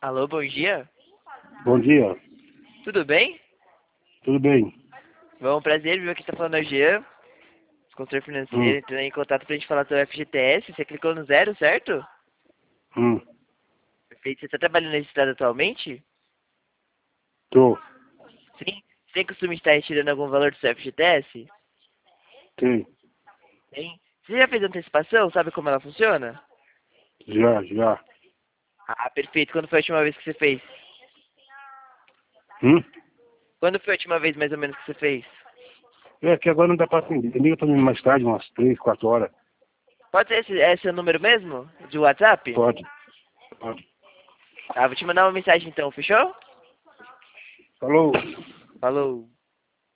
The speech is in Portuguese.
Alô, bom dia. Bom dia, Tudo bem? tudo bem? Bom, prazer, viu? Aqui tá falando a Jean, consultor Hum, financeiro, entrando em contato pra gente falar sobre o FGTS. Você clicou no zero, certo? hum, Perfeito. Você tá trabalhando nesse estado atualmente? tô, Sim. Você tem costume de estar retirando algum valor do seu FGTS? tem, Tem. Você já fez antecipação? Sabe como ela funciona? já. Ah, perfeito. Quando foi a última vez que você fez? Hum? Quando foi a última vez, mais ou menos, que você fez? É que agora não dá pra atender. Liga pra mim mais tarde, umas 3, 4 horas. Pode ser esse seu número mesmo? De WhatsApp? Pode, pode. Tá, vou te mandar uma mensagem então, fechou? Falou. Falou.